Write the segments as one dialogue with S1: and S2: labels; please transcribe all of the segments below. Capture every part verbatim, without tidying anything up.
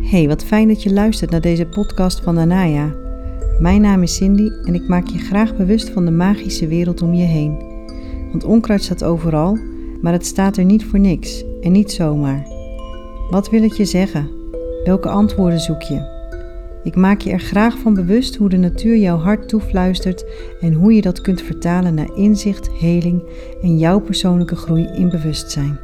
S1: Hey, wat fijn dat je luistert naar deze podcast van Anaya. Mijn naam is Cindy en ik maak je graag bewust van de magische wereld om je heen. Want onkruid staat overal, maar het staat er niet voor niks en niet zomaar. Wat wil het je zeggen? Welke antwoorden zoek je? Ik maak je er graag van bewust hoe de natuur jouw hart toefluistert en hoe je dat kunt vertalen naar inzicht, heling en jouw persoonlijke groei in bewustzijn.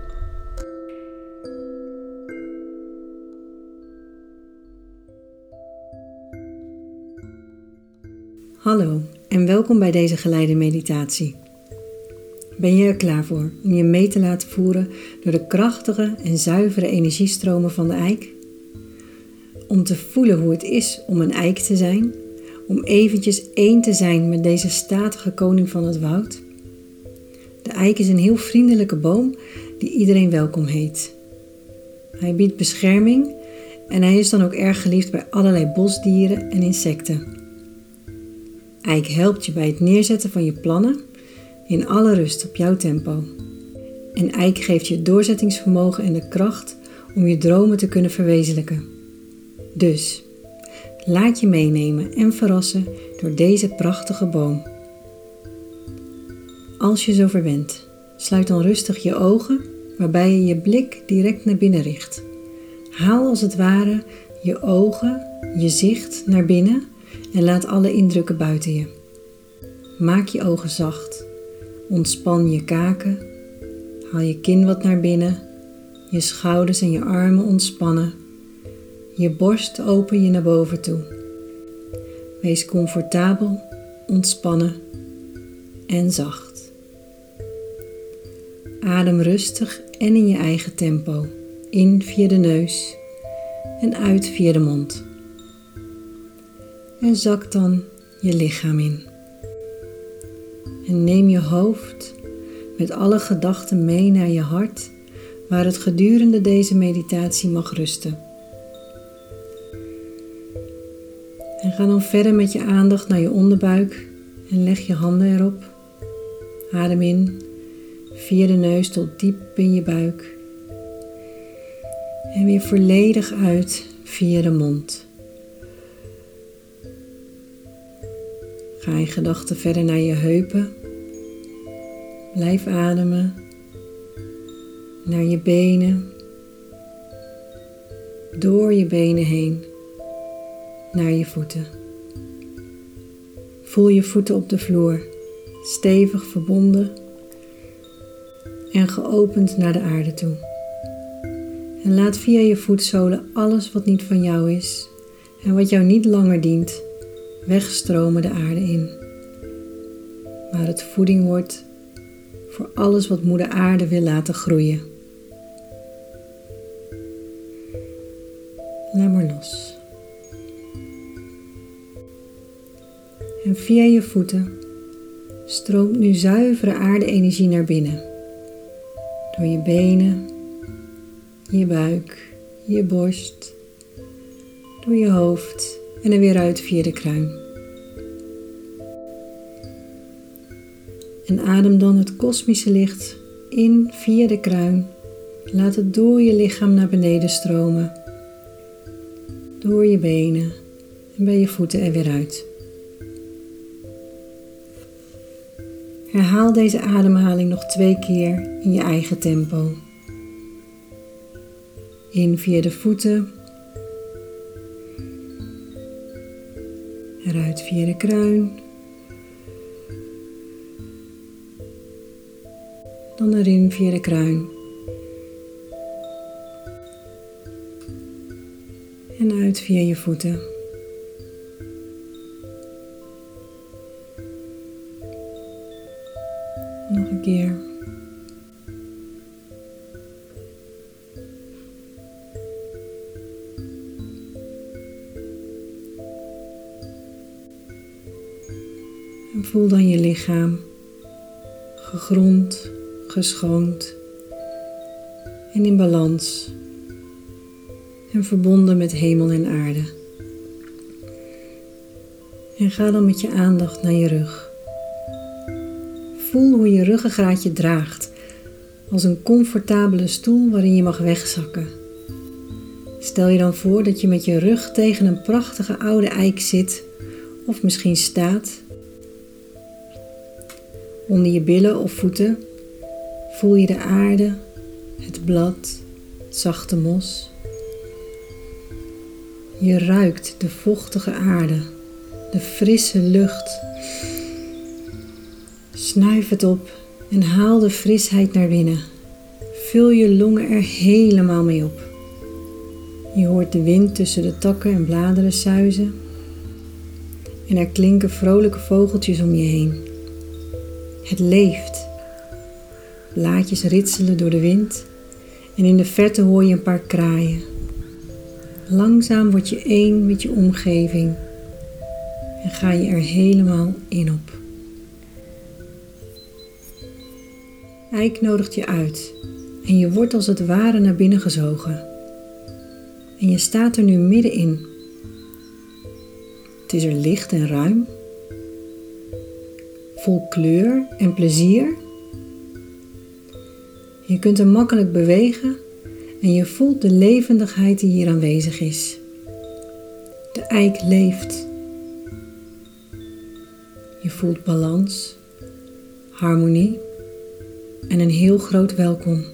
S1: Hallo en welkom bij deze geleide meditatie. Ben je er klaar voor om je mee te laten voeren door de krachtige en zuivere energiestromen van de eik? Om te voelen hoe het is om een eik te zijn, om eventjes één te zijn met deze statige koning van het woud. De eik is een heel vriendelijke boom die iedereen welkom heet. Hij biedt bescherming en hij is dan ook erg geliefd bij allerlei bosdieren en insecten. Eik helpt je bij het neerzetten van je plannen in alle rust op jouw tempo. En eik geeft je het doorzettingsvermogen en de kracht om je dromen te kunnen verwezenlijken. Dus, laat je meenemen en verrassen door deze prachtige boom. Als je zover bent, sluit dan rustig je ogen waarbij je je blik direct naar binnen richt. Haal als het ware je ogen, je zicht naar binnen en laat alle indrukken buiten je. Maak je ogen zacht. Ontspan je kaken. Haal je kin wat naar binnen. Je schouders en je armen ontspannen. Je borst open je naar boven toe. Wees comfortabel, ontspannen en zacht. Adem rustig en in je eigen tempo. In via de neus en uit via de mond. En zak dan je lichaam in. En neem je hoofd met alle gedachten mee naar je hart, waar het gedurende deze meditatie mag rusten. En ga dan verder met je aandacht naar je onderbuik en leg je handen erop. Adem in via de neus tot diep in je buik. En weer volledig uit via de mond. Ga in gedachten verder naar je heupen. Blijf ademen. Naar je benen. Door je benen heen. Naar je voeten. Voel je voeten op de vloer. Stevig verbonden. En geopend naar de aarde toe. En laat via je voetzolen alles wat niet van jou is. En wat jou niet langer dient. Wegstromen de aarde in, waar het voeding wordt voor alles wat moeder aarde wil laten groeien. Laat maar los. En via je voeten stroomt nu zuivere aarde-energie naar binnen. Door je benen, je buik, je borst, door je hoofd en er weer uit via de kruin. En adem dan het kosmische licht in via de kruin. Laat het door je lichaam naar beneden stromen. Door je benen en bij je voeten er weer uit. Herhaal deze ademhaling nog twee keer in je eigen tempo. In via de voeten. Eruit via de kruin. Dan erin via de kruin. En uit via je voeten. Nog een keer. En voel dan je lichaam gegrond, geschoond en in balans en verbonden met hemel en aarde. En ga dan met je aandacht naar je rug. Voel hoe je ruggengraat je draagt als een comfortabele stoel waarin je mag wegzakken. Stel je dan voor dat je met je rug tegen een prachtige oude eik zit of misschien staat. Onder je billen of voeten voel je de aarde, het blad, het zachte mos. Je ruikt de vochtige aarde, de frisse lucht. Snuif het op en haal de frisheid naar binnen. Vul je longen er helemaal mee op. Je hoort de wind tussen de takken en bladeren suizen. En er klinken vrolijke vogeltjes om je heen. Het leeft. Blaadjes ritselen door de wind en in de verte hoor je een paar kraaien. Langzaam word je één met je omgeving en ga je er helemaal in op. Eik nodigt je uit en je wordt als het ware naar binnen gezogen. En je staat er nu middenin. Het is er licht en ruim, vol kleur en plezier. Je kunt er makkelijk bewegen en je voelt de levendigheid die hier aanwezig is. De eik leeft. Je voelt balans, harmonie en een heel groot welkom.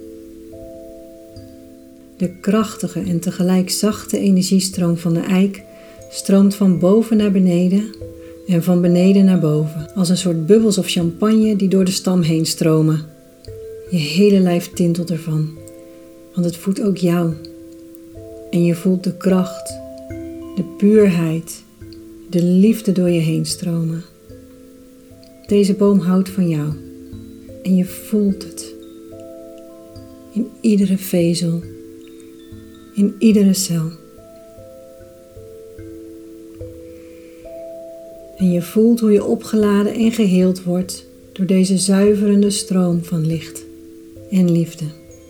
S1: De krachtige en tegelijk zachte energiestroom van de eik stroomt van boven naar beneden en van beneden naar boven, als een soort bubbels of champagne die door de stam heen stromen. Je hele lijf tintelt ervan, want het voedt ook jou. En je voelt de kracht, de puurheid, de liefde door je heen stromen. Deze boom houdt van jou en je voelt het. In iedere vezel, in iedere cel. En je voelt hoe je opgeladen en geheeld wordt door deze zuiverende stroom van licht en liefde.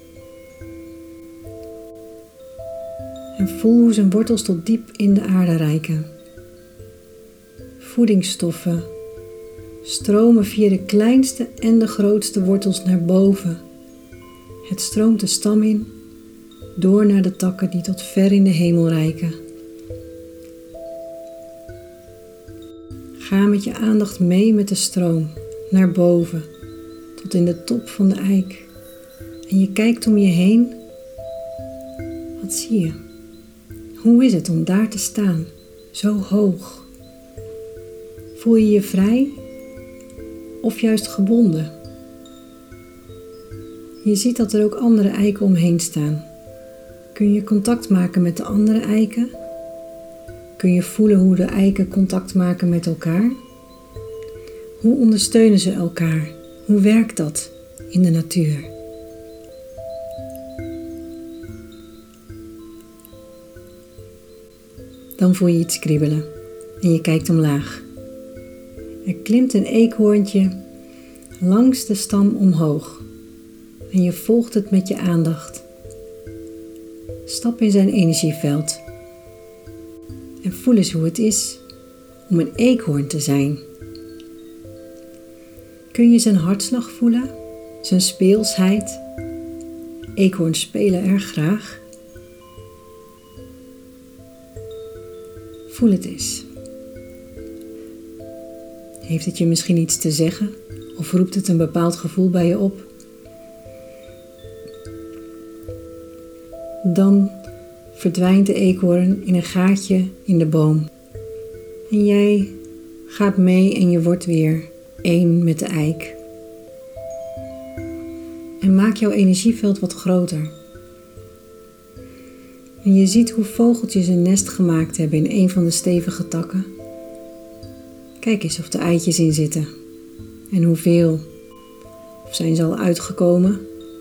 S1: En voel hoe zijn wortels tot diep in de aarde reiken. Voedingsstoffen stromen via de kleinste en de grootste wortels naar boven. Het stroomt de stam in, door naar de takken die tot ver in de hemel reiken. Ga met je aandacht mee met de stroom, naar boven, tot in de top van de eik. En je kijkt om je heen. Wat zie je? Hoe is het om daar te staan, zo hoog? Voel je je vrij of juist gebonden? Je ziet dat er ook andere eiken omheen staan. Kun je contact maken met de andere eiken? Kun je voelen hoe de eiken contact maken met elkaar? Hoe ondersteunen ze elkaar? Hoe werkt dat in de natuur? Dan voel je iets kriebelen en je kijkt omlaag. Er klimt een eekhoorntje langs de stam omhoog en je volgt het met je aandacht. Stap in zijn energieveld en voel eens hoe het is om een eekhoorn te zijn. Kun je zijn hartslag voelen, zijn speelsheid? Eekhoorns spelen erg graag. Voel het eens. Heeft het je misschien iets te zeggen of roept het een bepaald gevoel bij je op? Dan verdwijnt de eekhoorn in een gaatje in de boom. En jij gaat mee en je wordt weer één met de eik. En maak jouw energieveld wat groter. En je ziet hoe vogeltjes een nest gemaakt hebben in een van de stevige takken. Kijk eens of er eitjes in zitten. En hoeveel. Of zijn ze al uitgekomen?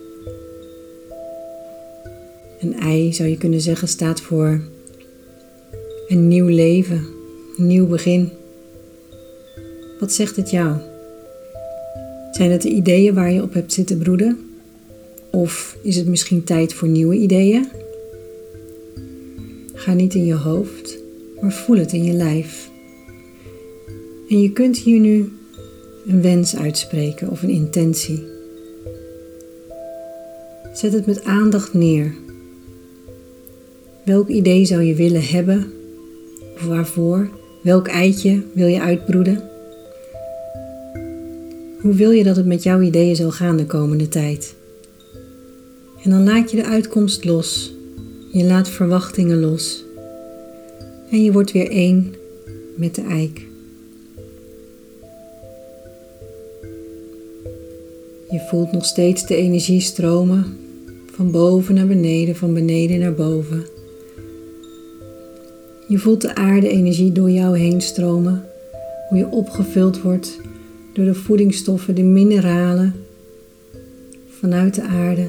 S1: Een ei, zou je kunnen zeggen, staat voor een nieuw leven, een nieuw begin. Wat zegt het jou? Zijn het de ideeën waar je op hebt zitten broeden? Of is het misschien tijd voor nieuwe ideeën? Ga niet in je hoofd, maar voel het in je lijf. En je kunt hier nu een wens uitspreken of een intentie. Zet het met aandacht neer. Welk idee zou je willen hebben? Of waarvoor? Welk eitje wil je uitbroeden? Hoe wil je dat het met jouw ideeën zal gaan de komende tijd? En dan laat je de uitkomst los. Je laat verwachtingen los. En je wordt weer één met de eik. Je voelt nog steeds de energie stromen. Van boven naar beneden, van beneden naar boven. Je voelt de aarde-energie door jou heen stromen. Hoe je opgevuld wordt door de voedingsstoffen, de mineralen vanuit de aarde.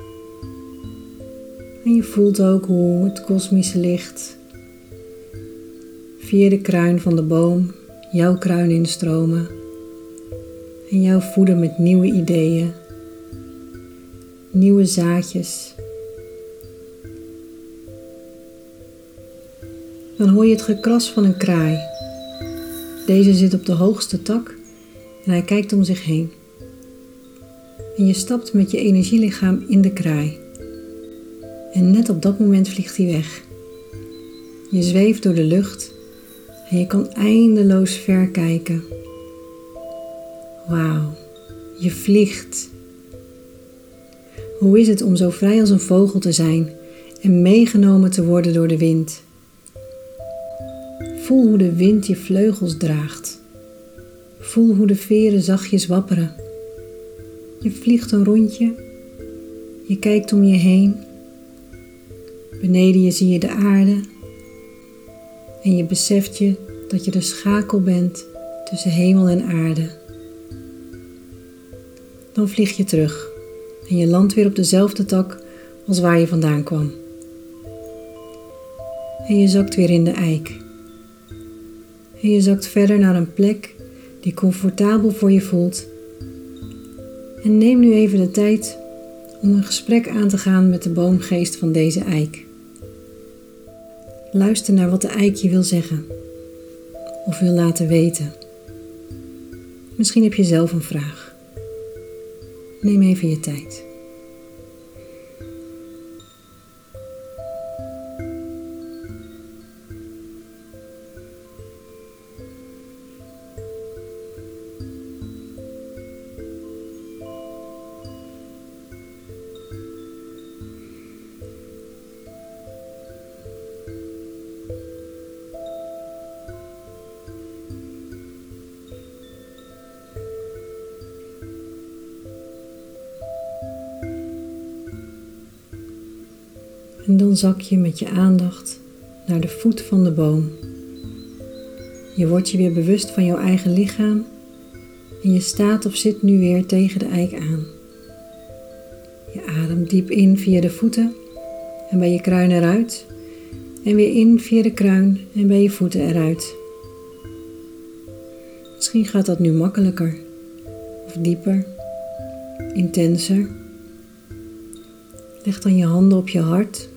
S1: En je voelt ook hoe het kosmische licht via de kruin van de boom jouw kruin instromen. En jou voeden met nieuwe ideeën, nieuwe zaadjes. Dan hoor je het gekras van een kraai. Deze zit op de hoogste tak en hij kijkt om zich heen. En je stapt met je energielichaam in de kraai. En net op dat moment vliegt hij weg. Je zweeft door de lucht en je kan eindeloos ver kijken. Wauw, je vliegt. Hoe is het om zo vrij als een vogel te zijn en meegenomen te worden door de wind? Voel hoe de wind je vleugels draagt. Voel hoe de veren zachtjes wapperen. Je vliegt een rondje. Je kijkt om je heen. Beneden je zie je de aarde. En je beseft je dat je de schakel bent tussen hemel en aarde. Dan vlieg je terug en je landt weer op dezelfde tak als waar je vandaan kwam. En je zakt weer in de eik. En je zakt verder naar een plek die comfortabel voor je voelt. En neem nu even de tijd om een gesprek aan te gaan met de boomgeest van deze eik. Luister naar wat de eik je wil zeggen of wil laten weten. Misschien heb je zelf een vraag. Neem even je tijd. En dan zak je met je aandacht naar de voet van de boom. Je wordt je weer bewust van jouw eigen lichaam en je staat of zit nu weer tegen de eik aan. Je ademt diep in via de voeten en bij je kruin eruit en weer in via de kruin en bij je voeten eruit. Misschien gaat dat nu makkelijker of dieper, intenser. Leg dan je handen op je hart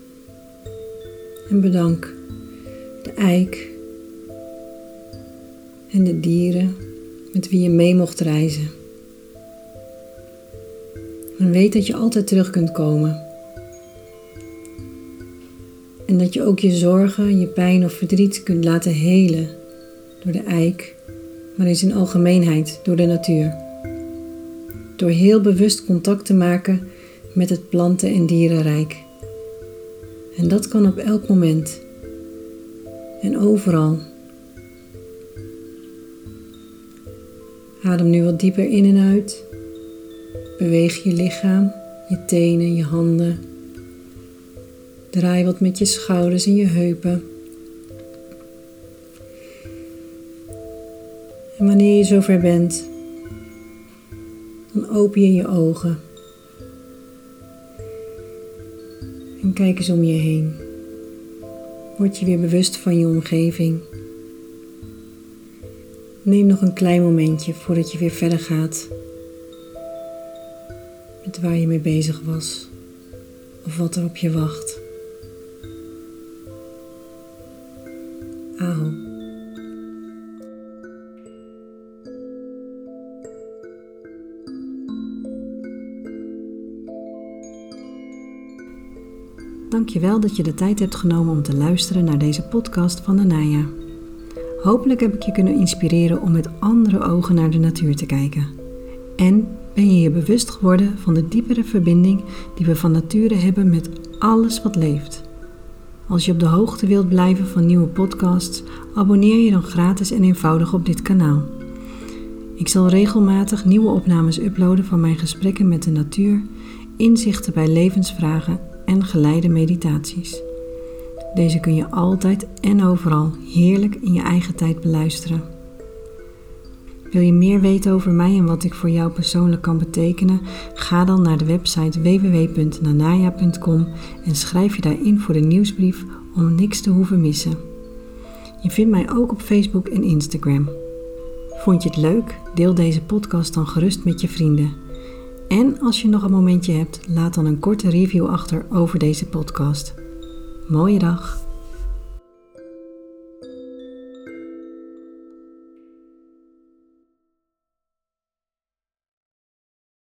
S1: en bedank de eik en de dieren met wie je mee mocht reizen. En weet dat je altijd terug kunt komen. En dat je ook je zorgen, je pijn of verdriet kunt laten helen door de eik, maar in zijn algemeenheid door de natuur. Door heel bewust contact te maken met het planten- en dierenrijk. En dat kan op elk moment en overal. Adem nu wat dieper in en uit. Beweeg je lichaam, je tenen, je handen. Draai wat met je schouders en je heupen. En wanneer je zover bent, dan open je je ogen. En kijk eens om je heen. Word je weer bewust van je omgeving. Neem nog een klein momentje voordat je weer verder gaat met waar je mee bezig was of wat er op je wacht. Aho. Dankjewel dat je de tijd hebt genomen om te luisteren naar deze podcast van Anaya. Hopelijk heb ik je kunnen inspireren om met andere ogen naar de natuur te kijken. En ben je je bewust geworden van de diepere verbinding die we van nature hebben met alles wat leeft. Als je op de hoogte wilt blijven van nieuwe podcasts, abonneer je dan gratis en eenvoudig op dit kanaal. Ik zal regelmatig nieuwe opnames uploaden van mijn gesprekken met de natuur, inzichten bij levensvragen en geleide meditaties. Deze kun je altijd en overal heerlijk in je eigen tijd beluisteren. Wil je meer weten over mij en wat ik voor jou persoonlijk kan betekenen? Ga dan naar de website w w w punt nanaya punt com en schrijf je daarin voor de nieuwsbrief om niks te hoeven missen. Je vindt mij ook op Facebook en Instagram. Vond je het leuk? Deel deze podcast dan gerust met je vrienden. En als je nog een momentje hebt, laat dan een korte review achter over deze podcast. Mooie dag!